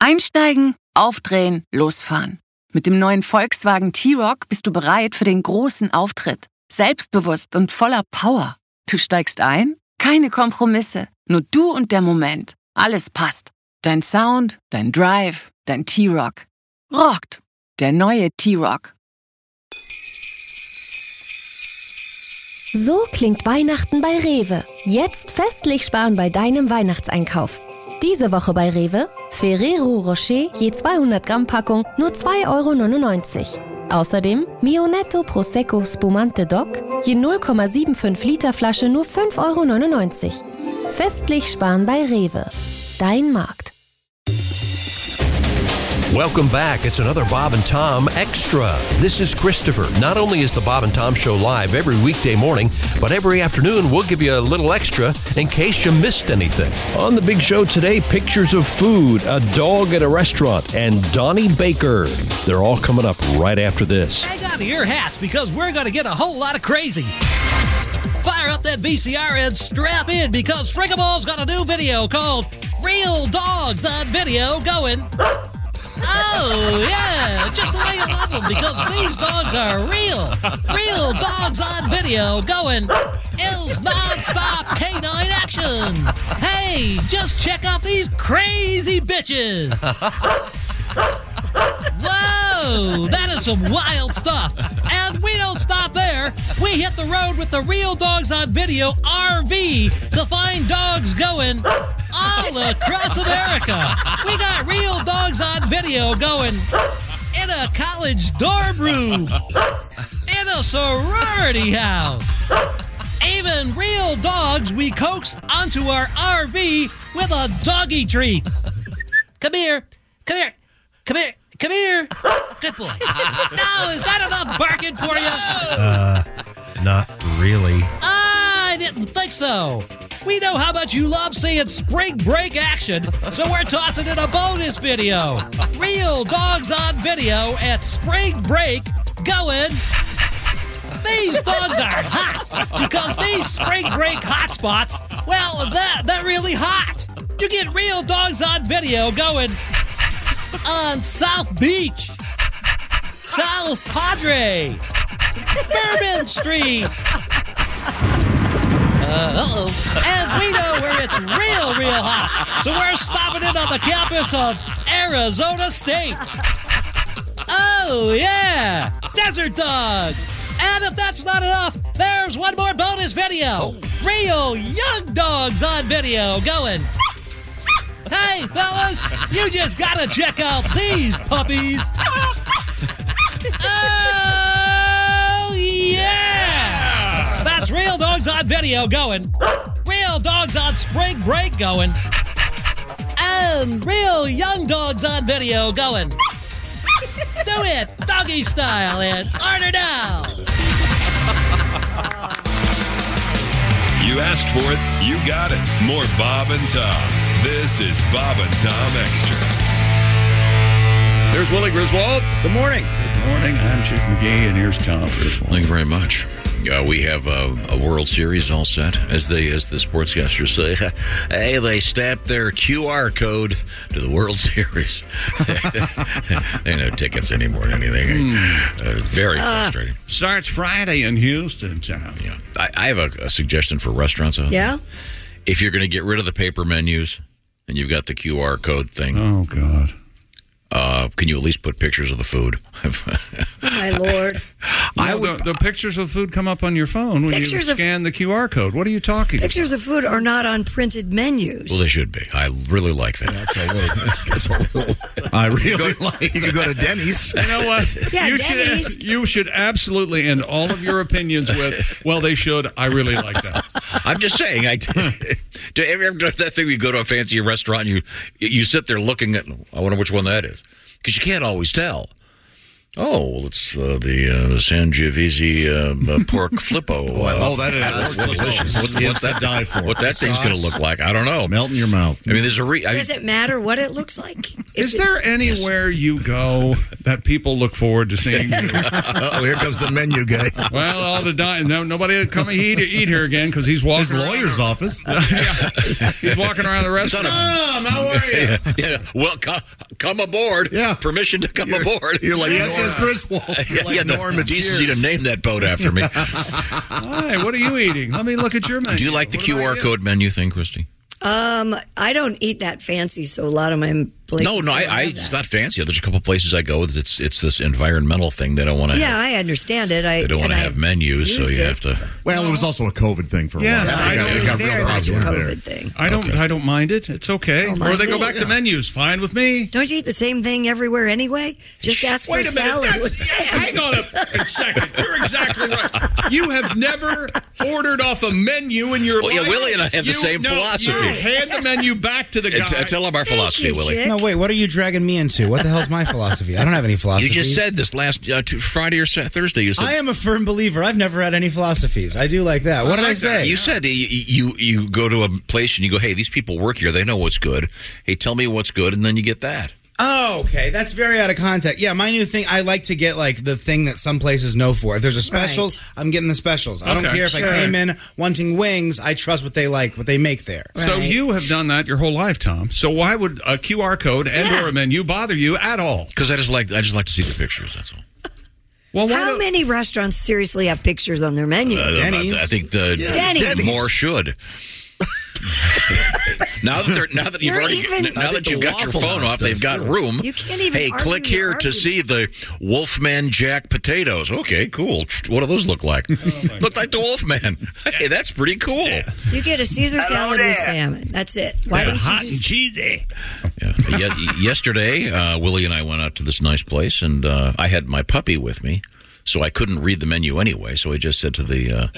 Einsteigen, aufdrehen, losfahren. Mit dem neuen Volkswagen T-Roc bist du bereit für den großen Auftritt. Selbstbewusst und voller Power. Du steigst ein? Keine Kompromisse. Nur du und der Moment. Alles passt. Dein Sound, dein Drive, dein T-Roc. Rockt. Der neue T-Roc. So klingt Weihnachten bei Rewe. Jetzt festlich sparen bei deinem Weihnachtseinkauf. Diese Woche bei Rewe Ferrero Rocher je 200 Gramm Packung nur 2,99 €. Außerdem Mio Netto Prosecco Spumante Doc je 0,75 Liter Flasche nur 5,99 €. Festlich sparen bei Rewe. Dein Markt. Welcome back. It's another Bob and Tom Extra. This is Christopher. Not only is the Bob and Tom Show live every weekday morning, but every afternoon we'll give you a little extra in case you missed anything. On the big show today, pictures of food, a dog at a restaurant, and Donnie Baker. They're all coming up right after this. Hang on to your hats because we're going to get a whole lot of crazy. Fire up that VCR and strap in because Frickables got a new video called Real Dogs on Video going... Oh, yeah, just the way you love them, because these dogs are real. Real dogs on video going, Il's non-stop canine action. Hey, just check out these crazy bitches. Whoa, that is some wild stuff. And we don't stop there. We hit the road with the Real Dogs on Video RV to find dogs going all across America. We got Real Dogs on Video going in a college dorm room, in a sorority house. Even real dogs we coaxed onto our RV with a doggy treat. Come here, come here, come here. Come here. Good boy. Now, is that enough barking for you? Not really. I didn't think so. We know how much you love seeing spring break action, so we're tossing in a bonus video. Real Dogs on Video at spring break going... These dogs are hot because these spring break hotspots, well, they're really hot. You get Real Dogs on Video going... on South Beach, South Padre, Bourbon Street. And we know where it's real hot. So we're stopping in on the campus of Arizona State. Oh, yeah, Desert Dogs. And if that's not enough, there's one more bonus video. Real Young Dogs on Video going... Hey, fellas, you just gotta check out these puppies. Oh, yeah! That's Real Dogs on Video going. Real Dogs on Spring Break going. And Real Young Dogs on Video going. Do it, doggy style, and order now. You asked for it, you got it. More Bob and Tom. This is Bob and Tom Extra. There's Willie Griswold. Good morning. Good morning. I'm Chick McGee, and here's Tom Griswold. Thank you very much. We have a World Series all set, as the sportscasters say. Hey, they stamped their QR code to the World Series. They ain't no tickets anymore or anything. Very frustrating. Starts Friday in Houston, Tom. Yeah, I have a suggestion for restaurants out there. Yeah? If you're going to get rid of the paper menus and you've got the QR code thing. Oh, God. Can you at least put pictures of the food? My Lord. The pictures of food come up on your phone when you scan the QR code. What are you talking about? Pictures of food are not on printed menus. Well, they should be. I really like that. I really like that. You can go to Denny's. You know what? Yeah, Denny's. You should absolutely end all of your opinions with, well, they should. I really like that. I'm just saying. Do you ever do that thing where you go to a fancy restaurant and you sit there looking at, I wonder which one that is? Because you can't always tell. Oh, well, it's the Sangiovese pork flippo. That is delicious. What's that die for? What that thing's going to look like? I don't know. Melt in your mouth. I mean, there's a Does it matter what it looks like? Is there anywhere you go that people look forward to seeing you? Here comes the menu guy. Well, all the nobody will come eat here again because he's walking. His lawyer's office. He's walking around the restaurant. Tom, how are you? Yeah. Well, come aboard. Yeah. Permission to come aboard. You're like, yes, Griswold. You're like Norman Jesus, you to name that boat after me. Hi, what are you eating? Let me look at your menu. Do you like the QR code menu thing, Christy? I don't eat that fancy, so a lot of my places. No, it's not fancy. There's a couple places I go. It's this environmental thing. They don't want to. Yeah, I understand it. They don't want to have menus, so you have to. Well, it was also a COVID thing for a while. It was very much a COVID thing. I don't mind it. It's okay. Or they go back to menus. Fine with me. Don't you eat the same thing everywhere anyway? Just ask for a salad with salmon. Hang on a second. You're exactly right. You have never ordered off a menu in your life. Yeah, Willie and I have the same philosophy. You hand the menu back to the guy. Tell him our philosophy, Willie. No, wait. What are you dragging me into? What the hell's my philosophy? I don't have any philosophy. You just said this last Friday or Thursday. You said I am a firm believer. I've never had any philosophies. I do like that. What did I say? You said you go to a place and you go, hey, these people work here. They know what's good. Hey, tell me what's good, and then you get that. Oh, okay. That's very out of context. Yeah, my new thing, I like to get like the thing that some places know for. If there's a specials, I'm getting the specials. I don't care if I came in wanting wings. I trust what they like, what they make there. Right. So you have done that your whole life, Tom. So why would a QR code or a menu bother you at all? Because I just like to see the pictures. That's all. Well, how many restaurants seriously have pictures on their menu? Denny's. I think Denny's. More should. Now that you've got your phone off, they've got room. You can't even. Hey, click here to see the Wolfman Jack potatoes. Okay, cool. What do those look like? Look like the Wolfman. Hey, that's pretty cool. You get a Caesar salad with salmon. That's it. Why don't you hot and cheesy? Yeah. Yesterday, Willie and I went out to this nice place, and I had my puppy with me. So I couldn't read the menu anyway. So I just said to the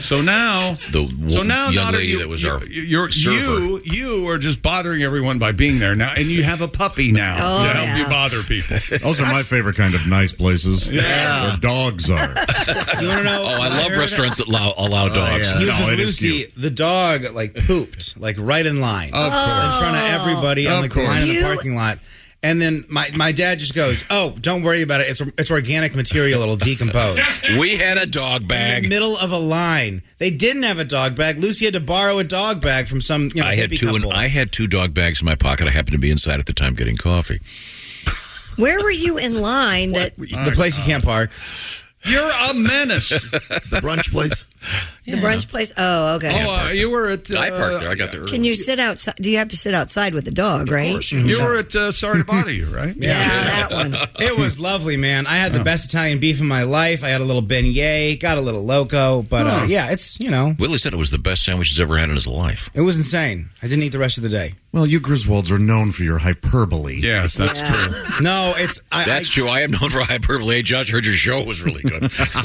young lady that was our server. You are just bothering everyone by being there now, and you have a puppy now to help you bother people. Those are my favorite kind of nice places. Yeah, where dogs are. You want to know? Oh, I love restaurants that allow dogs. Lucy, the dog pooped right in line, in front of everybody on the line in the parking lot. And then my dad just goes, "Oh, don't worry about it. It's organic material. It'll decompose." We had a dog bag in the middle of a line. They didn't have a dog bag. Lucy had to borrow a dog bag from some. I had two. I had 2 dog bags in my pocket. I happened to be inside at the time getting coffee. Where were you in line? The place you can't park. You're a menace. The brunch place. The brunch place? Oh, okay. Oh, you were at... I parked there. I got there early. Can you sit outside? Do you have to sit outside with the dog, right? Of course. You were at Sorry to Bother You, right? Yeah, that one. It was lovely, man. I had the best Italian beef in my life. I had a little beignet, got a little loco, but it's, Willie said it was the best sandwich he's ever had in his life. It was insane. I didn't eat the rest of the day. Well, you Griswolds are known for your hyperbole. Yes, that's true. No, it's... That's true. I am known for hyperbole. Hey, Josh, heard your show was really good.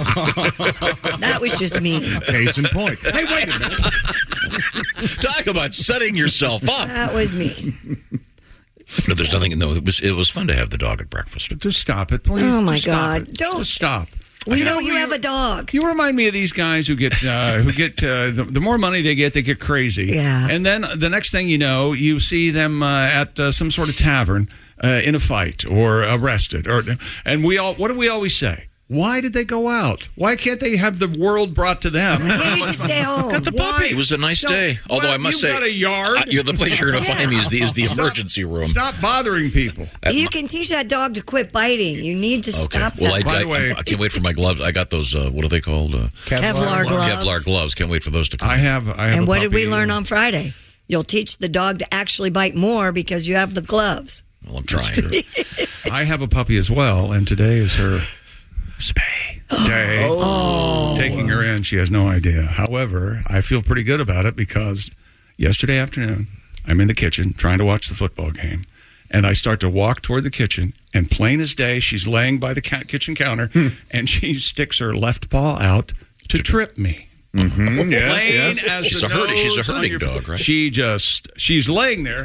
That was just me. Case in point. Hey, wait a minute. Talk about setting yourself up. That was me. No, there's nothing. No, it was fun to have the dog at breakfast. Just stop it, please. Oh, my Just God. Don't. Just stop. We know you have a dog. You remind me of these guys who get the more money they get crazy. Yeah. And then the next thing you know, you see them at some sort of tavern in a fight or arrested. And what do we always say? Why did they go out? Why can't they have the world brought to them? Yeah, you just stay home. Got the puppy. It was a nice day. Although I must say, got a yard. The place you're going to find me is the emergency room. Stop bothering people. You can teach that dog to quit biting. You need to stop that. Well, by the way, I can't wait for my gloves. I got those. What are they called? Kevlar gloves. Kevlar gloves. Can't wait for those to come. I have. And what did we learn on Friday? You'll teach the dog to actually bite more because you have the gloves. Well, I'm trying. I have a puppy as well, and today is her spay day. Taking her in, she has no idea. However, I feel pretty good about it because yesterday afternoon, I'm in the kitchen trying to watch the football game, and I start to walk toward the kitchen, and plain as day, she's laying by the kitchen counter, and she sticks her left paw out to trip me. Mm-hmm. Plain as she's the a herding nose dog, right? She's laying there.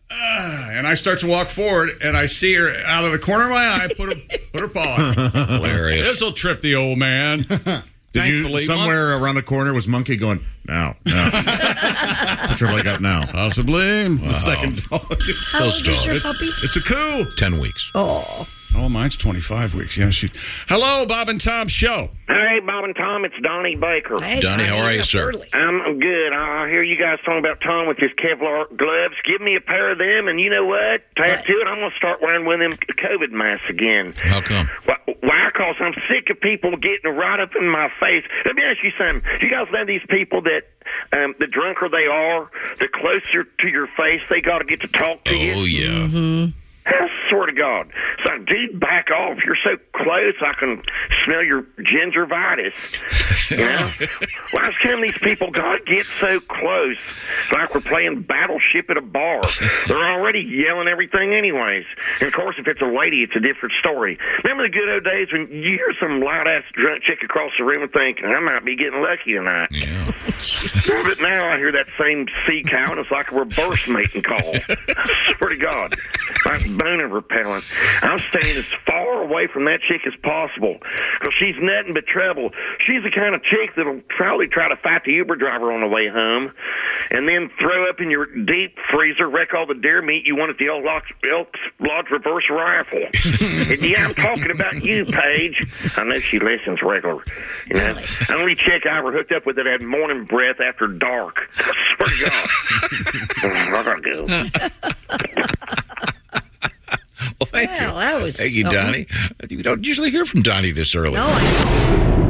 And I start to walk forward, and I see her out of the corner of my eye put her paw out. Hilarious. This will trip the old man. Did you, somewhere around the corner, was Monkey going, now. Put your leg up now. Possibly. The second dog. How old is your puppy? It's a coup. 10 weeks. Oh, mine's 25 weeks. Yeah, Hello, Bob and Tom Show. Hey, Bob and Tom, it's Donnie Baker. Hey, Donnie, how are you, sir? I'm good. I hear you guys talking about Tom with his Kevlar gloves. Give me a pair of them, and you know what? To add to it, I'm going to start wearing one of them COVID masks again. How come? Why? Because I'm sick of people getting right up in my face. Let me ask you something. You guys know these people that the drunker they are, the closer to your face they got to get to talk to you? Oh, yeah. Mm-hmm. I swear to God. So, dude, back off. You're so close, I can smell your gingivitis. You know? Why is some of these people got to get so close? Like we're playing Battleship at a bar. They're already yelling everything anyways. And, of course, if it's a lady, it's a different story. Remember the good old days when you hear some loud-ass drunk chick across the room and think, I might be getting lucky tonight. Yeah. But now I hear that same sea cow, and it's like a reverse mating call. I swear to God. Like boner repellent. I'm staying as far away from that chick as possible because she's nothing but trouble. She's the kind of chick that'll probably try to fight the Uber driver on the way home and then throw up in your deep freezer, wreck all the deer meat you want at the Elks Lodge reverse rifle. And yeah, I'm talking about you, Paige. I know she listens regular. You know, the only chick I ever hooked up with that had morning breath after dark. I swear to God. I gotta go. Well, thank you. That was thank you, Donnie. You don't usually hear from Donnie this early. No, I don't.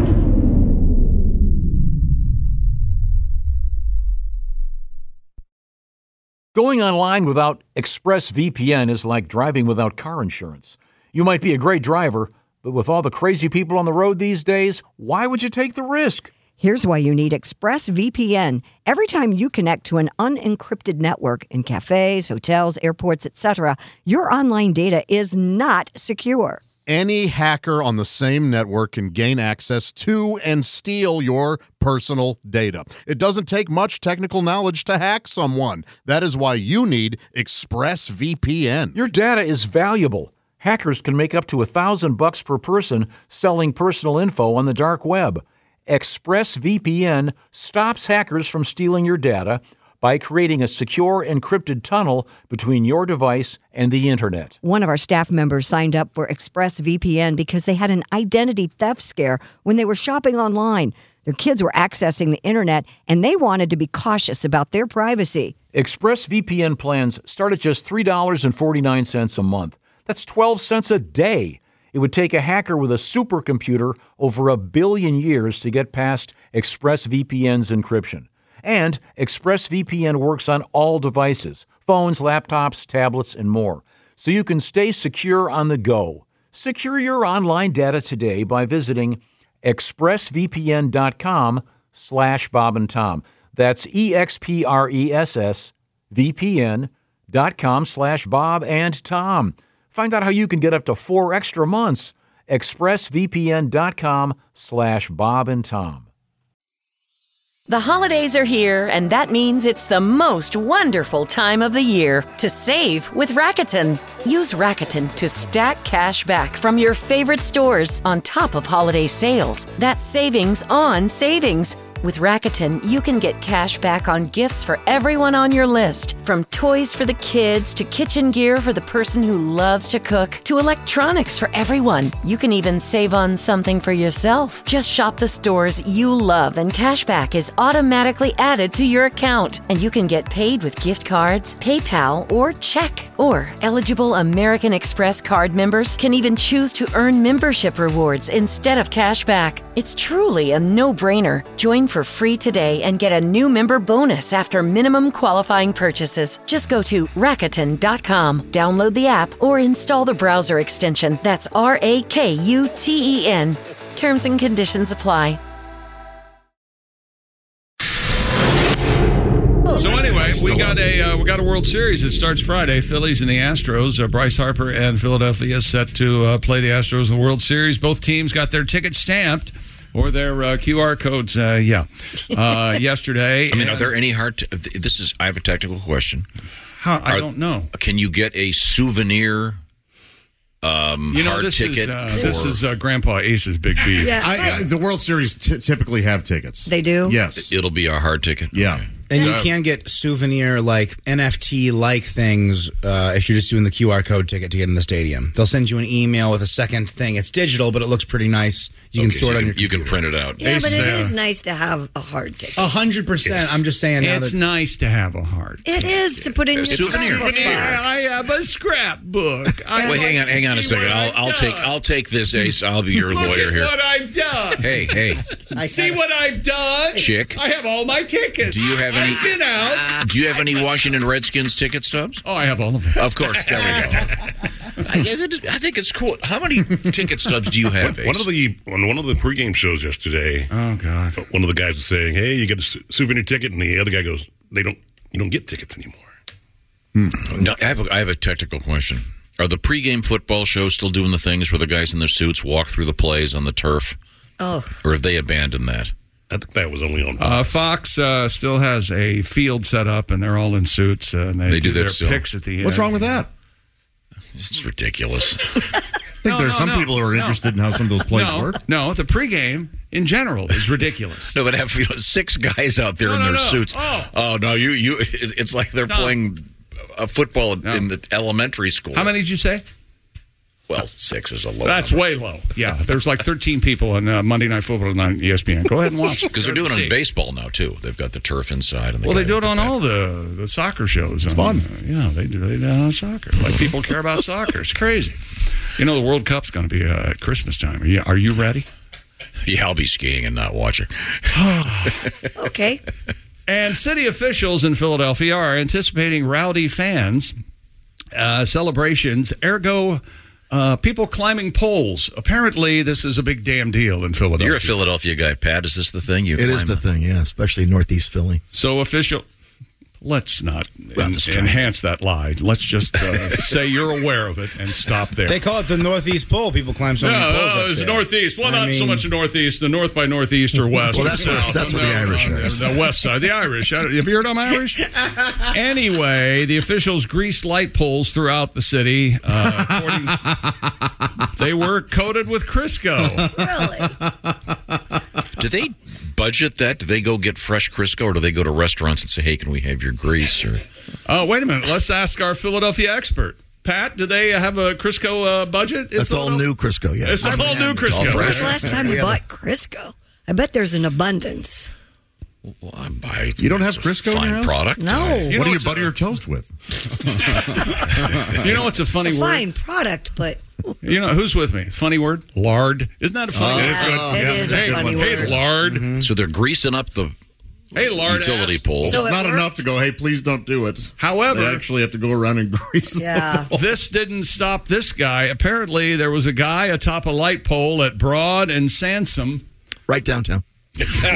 Going online without ExpressVPN is like driving without car insurance. You might be a great driver, but with all the crazy people on the road these days, why would you take the risk? Here's why you need ExpressVPN. Every time you connect to an unencrypted network in cafes, hotels, airports, etc., your online data is not secure. Any hacker on the same network can gain access to and steal your personal data. It doesn't take much technical knowledge to hack someone. That is why you need ExpressVPN. Your data is valuable. Hackers can make up to $1,000 per person selling personal info on the dark web. ExpressVPN stops hackers from stealing your data by creating a secure encrypted tunnel between your device and the internet. One of our staff members signed up for ExpressVPN because they had an identity theft scare when they were shopping online. Their kids were accessing the internet, and they wanted to be cautious about their privacy. ExpressVPN plans start at just $3.49 a month. That's 12 cents a day. It would take a hacker with a supercomputer over 1 billion years to get past ExpressVPN's encryption. And ExpressVPN works on all devices, phones, laptops, tablets, and more, so you can stay secure on the go. Secure your online data today by visiting expressvpn.com/Bob and Tom. That's expressvpn.com/Bob and Tom. Find out how you can get up to 4 extra months. expressvpn.com/Bob and Tom. The holidays are here, and that means it's the most wonderful time of the year to save with Rakuten. Use Rakuten to stack cash back from your favorite stores on top of holiday sales. That's savings on savings. With Rakuten, you can get cash back on gifts for everyone on your list, from toys for the kids to kitchen gear for the person who loves to cook to electronics for everyone. You can even save on something for yourself. Just shop the stores you love and cash back is automatically added to your account. And you can get paid with gift cards, PayPal, or check. Or eligible American Express card members can even choose to earn membership rewards instead of cash back. It's truly a no-brainer. Join for free today and get a new member bonus after minimum qualifying purchases. Just go to Rakuten.com, download the app, or install the browser extension. That's RAKUTEN. Terms and conditions apply. So anyway, we got a World Series. It starts Friday. Phillies and the Astros. Bryce Harper and Philadelphia set to play the Astros in the World Series. Both teams got their tickets stamped or their QR codes. Yesterday. I mean, are there any I have a technical question. I don't know. Can you get a souvenir hard ticket? This is Grandpa Ace's big beef. Yeah. The World Series typically have tickets. They do? Yes. It'll be a hard ticket? Yeah. Okay. And you can get souvenir, like NFT-like things if you're just doing the QR code ticket to get in the stadium. They'll send you an email with a second thing. It's digital, but it looks pretty nice. You can store it on your computer. You can print it out. Yeah, but it is nice to have a hard ticket. 100%. I'm just saying. It's nice to have a hard ticket. It is to put in your scrapbook box. I have a scrapbook. Wait, hang on a second. I'll take this, Ace. I'll be your lawyer here. Look at what I've done. Hey. See what I've done? Chick. I have all my tickets. Do you have any? I've been out. Do you have any Washington Redskins ticket stubs? Oh, I have all of them. Of course. There we go. I think it's cool. How many ticket stubs do you have, Ace? On one of the pregame shows yesterday. Oh God! One of the guys was saying, "Hey, you get a souvenir ticket," and the other guy goes, "You don't get tickets anymore." No, I have a technical question. Are the pregame football shows still doing the things where the guys in their suits walk through the plays on the turf? Oh, or have they abandoned that? I think that was only on Fox. Fox still has a field set up, and they're all in suits, and they do their picks at the end. What's wrong with that? It's ridiculous. I think there's some people who are interested in how some of those plays work. No, the pregame in general is ridiculous. No, but have 6 guys out there in their suits. Oh no, you! It's like they're playing a football in the elementary school. How many did you say? Well, 6 is a low. That's number. way low. Yeah, there's like 13 people on Monday Night Football on ESPN. Go ahead and watch it. Because they're doing it on baseball now too. They've got the turf inside. And they do it on all the soccer shows. It's fun. Yeah, they do it on soccer. Like people care about soccer. It's crazy. You know, the World Cup's going to be at Christmas time. Are you ready? Yeah, I'll be skiing and not watching. Okay. And city officials in Philadelphia are anticipating rowdy fans, celebrations, ergo people climbing poles. Apparently, this is a big damn deal in Philadelphia. You're a Philadelphia guy, Pat. Is this the thing? It is the thing, yeah, especially Northeast Philly. So let's not enhance that lie. Let's just say you're aware of it and stop there. They call it the Northeast Pole. People climb so many poles up it's there. Northeast. Well, not so much the Northeast. The North by Northeast or West. Well, that's what the Irish are. The West side. The Irish. Have you heard I'm Irish? Anyway, the officials greased light poles throughout the city. They were coated with Crisco. Really? Do they budget that? Do they go get fresh Crisco, or do they go to restaurants and say, "Hey, can we have your grease?" Or wait a minute. Let's ask our Philadelphia expert. Pat, do they have a Crisco budget? That's all new Crisco, yeah. It's all new Crisco. When was the last time you bought Crisco? I bet there's an abundance. Well, I buy. You don't have Crisco in your house? Product? No. What do you butter your toast with? You know what's a funny word? Fine product, but. You know, who's with me? Funny word? Lard. Isn't that a funny word? It is a funny word. Hey, lard. Mm-hmm. So they're greasing up the utility poles. So it's not enough to go, hey, please don't do it. However, they actually have to go around and grease the pole. This didn't stop this guy. Apparently, there was a guy atop a light pole at Broad and Sansom. Right downtown. For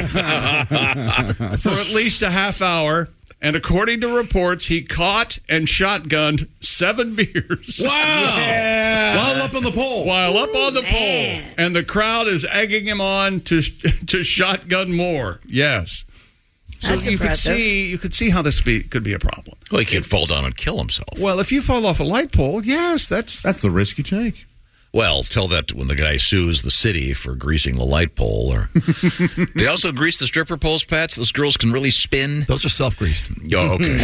at least a half hour. And according to reports, he caught and shotgunned 7 beers. Wow! Yeah. While up on the pole. Pole. And the crowd is egging him on to shotgun more. Yes. So That's impressive. You could see how this could be a problem. Well, he could fall down and kill himself. Well, if you fall off a light pole, yes, that's the risk you take. Well, tell that when the guy sues the city for greasing the light pole. Or they also grease the stripper poles, Pat, so those girls can really spin. Those are self-greased. Oh, okay.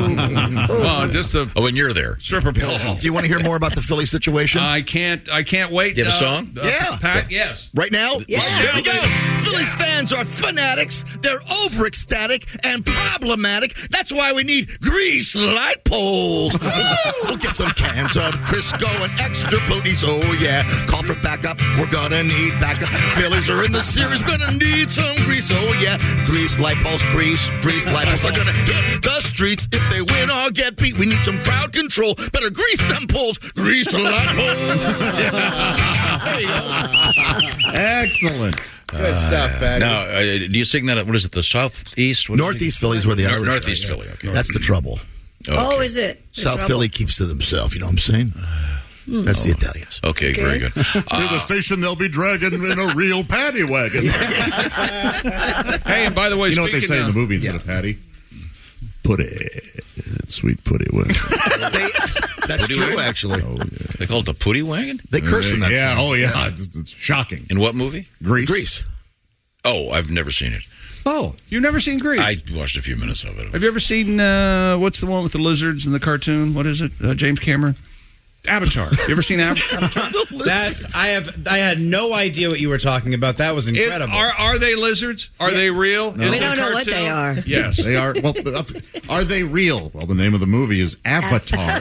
When you're there. Stripper poles. Do you want to hear more about the Philly situation? I can't wait. Get a song? Yeah. Pat, yes. Right now? Yeah. Here we go. Phillies fans are fanatics. They're over-ecstatic and problematic. That's why we need grease light poles. We'll get some cans of Crisco and extra police. Oh, yeah. Call for backup. We're gonna need backup. Phillies are in the series. Gonna need some grease. Oh, yeah. Grease light poles. Grease light poles are gonna hit the streets. If they win or get beat, we need some crowd control. Better grease them poles. Grease the light poles. There you go. Excellent. Good stuff, Patty. Now, do you sing that? What is it? The Southeast? Northeast Philly is where the Irish Northeast are, Philly. Okay. That's the trouble. Okay. Oh, is it? South Philly keeps to themselves. You know what I'm saying? That's the Italians. Okay, very good. To the station, they'll be dragging in a real paddy wagon. Hey, and by the way, you know what they say in the movie instead of paddy? Putty. Sweet Putty wagon. That's Putty true, wagon? actually. Oh, yeah. They call it the Putty Wagon? They curse in that. Yeah, film. oh, yeah. It's shocking. In what movie? Grease. Oh, I've never seen it. Oh. You've never seen Grease? I watched a few minutes of it. Have you ever seen, what's the one with the lizards in the cartoon? What is it? James Cameron? Avatar. You ever seen Avatar? I had no idea what you were talking about. That was incredible. Are they lizards? Are they real? No. We don't know what they are. Yes. They are. Well, are they real? Well, the name of the movie is Avatar.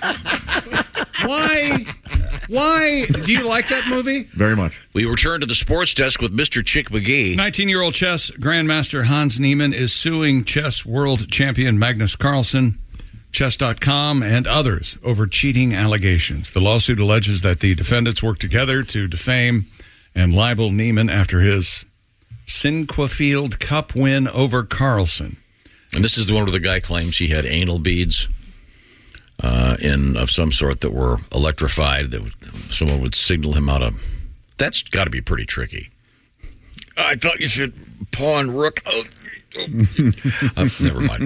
Why? Do you like that movie? Very much. We return to the sports desk with Mr. Chick McGee. 19-year-old chess grandmaster Hans Niemann is suing chess world champion Magnus Carlsen, Chess.com, and others over cheating allegations. The lawsuit alleges that the defendants worked together to defame and libel Niemann after his Sinquefield Cup win over Carlsen. And this is the one where the guy claims he had anal beads of some sort that were electrified, that someone would signal him out of. That's got to be pretty tricky. I thought you should pawn rook. Never mind.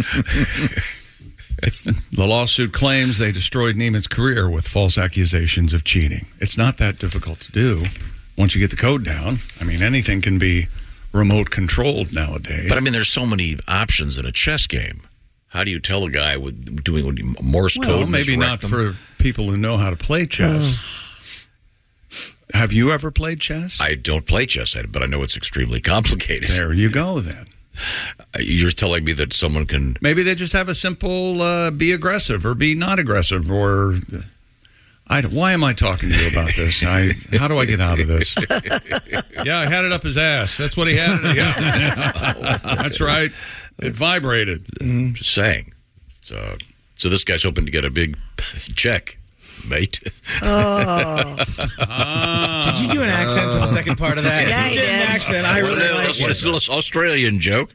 The lawsuit claims they destroyed Niemann's career with false accusations of cheating. It's not that difficult to do once you get the code down. I mean, anything can be remote controlled nowadays. But I mean, there's so many options in a chess game. How do you tell a guy with doing Morse code? Well, maybe not for people who know how to play chess. Have you ever played chess? I don't play chess, but I know it's extremely complicated. There you go, then. You're telling me that someone can... Maybe they just have a simple be aggressive or be not aggressive or... why am I talking to you about this? How do I get out of this? Yeah, I had it up his ass. That's what he had it. Yeah. That's right. It vibrated. Just saying. So this guy's hoping to get a big check, mate. Oh. Did you do an accent for the second part of that? Yeah, you did an accent. I really like it. It's an Australian joke.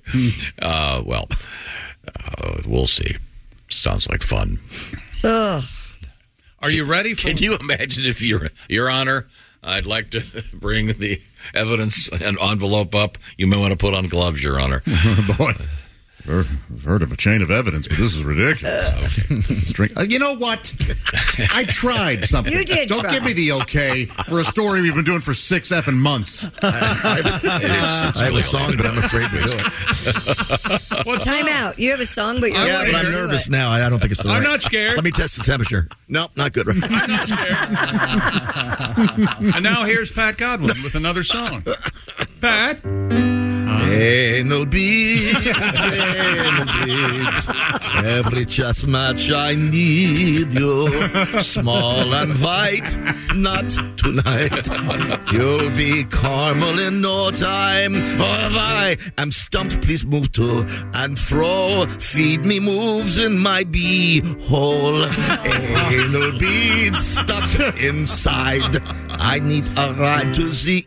We'll see. Sounds like fun. Ugh. Are you ready? Can you imagine if Your Honor, I'd like to bring the evidence and envelope up. You may want to put on gloves, Your Honor. Boy. I've heard of a chain of evidence, but this is ridiculous. Okay. You know what? I tried something. You did Don't try. give me the okay for a story we've been doing for 6 effing months. I have a song, but I'm afraid to do it. Time out. You have a song, but you're Yeah, but I'm nervous now. I don't think it's the right. I'm not scared. Let me test the temperature. Nope, not good. I'm not scared. And now here's Pat Godwin with another song. Pat? Anal beads, anal beads. Every chess match I need you. Small and white, not tonight. You'll be caramel in no time. Oh, if I am stumped, please move to and fro. Feed me moves in my bee-hole. Anal beads stuck inside. I need a ride to the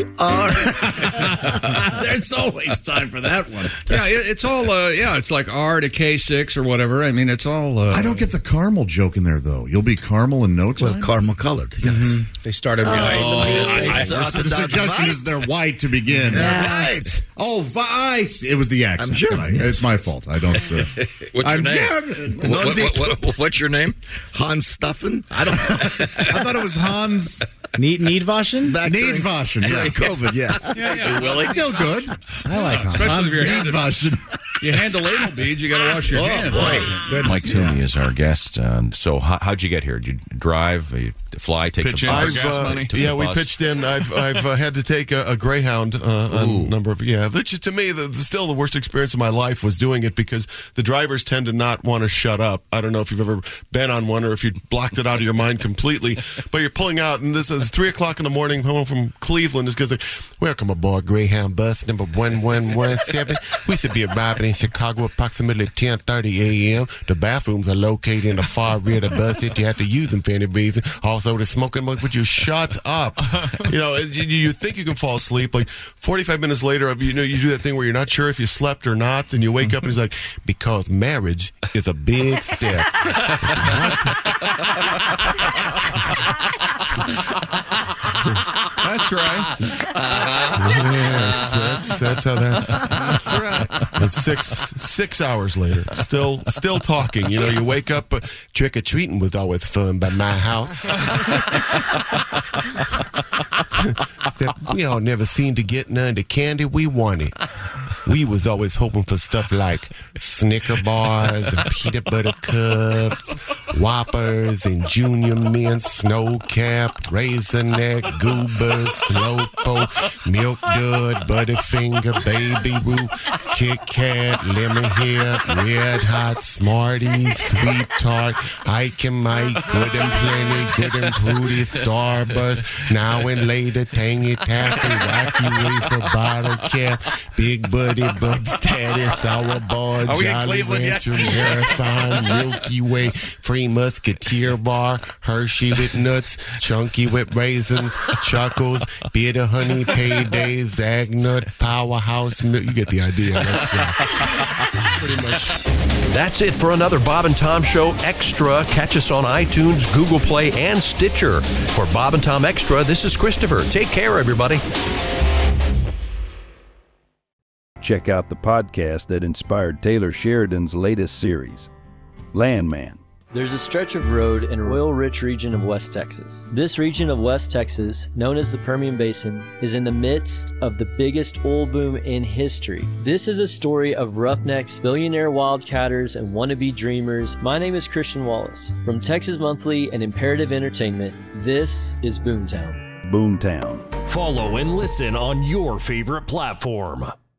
ER. There's always time for that one. Yeah, it's all, it's like R to K6 or whatever. I mean, it's all... I don't get the caramel joke in there, though. You'll be caramel in no time? Well, caramel colored, yes. They started white. The suggestion is they're white to begin. Right. Oh, vice. It was the accent. I'm German. It's my fault. I don't... What's your I'm name? German. What's your name? Hans Stuffen? I thought it was Hans... Needwaschen? Needwaschen, yeah. COVID, yes. Willie? Still good. I like Hans. Especially if you're Needwaschen. you handle anal beads, you got to wash your hands. Mike Toomey is our guest. So how'd you get here? Did you drive, fly, take Pitch the in for bus? gas money? Took We the bus? pitched in. I've had to take a Greyhound a number of which is to me still the worst experience of my life was doing it because the drivers tend to not want to shut up. I don't know if you've ever been on one or if you blocked it out of your mind completely, but you're pulling out and this is 3:00 in the morning home from Cleveland. This guy's like, "Welcome aboard Greyhound bus number 1117. We should be arriving in Chicago approximately 10:30 a.m. The bathrooms are located in the far rear of the bus if you have to use them for any reason. Also, the smoking mug, would you shut up?" You think you can fall asleep. Like 45 minutes later, you do that thing where you're not sure if you slept or not, and you wake up and he's like, "Because marriage is a big step." That's right. Yes, That's how that. That's right. And 6 hours later, still talking. You know, you wake up. Trick or treating was always fun by my house. We all never seemed to get none of the candy we wanted. We was always hoping for stuff like Snicker bars and peanut butter cups, Whoppers and Junior Mint, Snow Cap, Raisinette, Goobers, Slowpoke, Milk Dud, Butterfinger, Baby Ruth, Kit Kat, Lemon Head, Red Hot, Smarties, Sweet Tart, Ike and Mike, Good and Plenty, Good and Fruity, Starburst, Now and Later, Tangy Taffy, Wacky Wafer, Bottle Cap, Big Buddy, Bugs, Daddy, Sour Bar, Are we in Jolly Cleveland yet? Rancher, Marathon, Milky Way, Free Musketeer Bar, Hershey with nuts, Chunky with raisins, Chuckles, Bitter Honey, Payday, Zagnut, Powerhouse Milk. You get the idea. That's pretty much. That's it for another Bob and Tom Show Extra. Catch us on iTunes, Google Play, and Stitcher. For Bob and Tom Extra, this is Christopher. Take care, everybody. Check out the podcast that inspired Taylor Sheridan's latest series, Landman. There's a stretch of road in an oil-rich region of West Texas. This region of West Texas, known as the Permian Basin, is in the midst of the biggest oil boom in history. This is a story of roughnecks, billionaire wildcatters, and wannabe dreamers. My name is Christian Wallace. From Texas Monthly and Imperative Entertainment, this is Boomtown. Boomtown. Follow and listen on your favorite platform.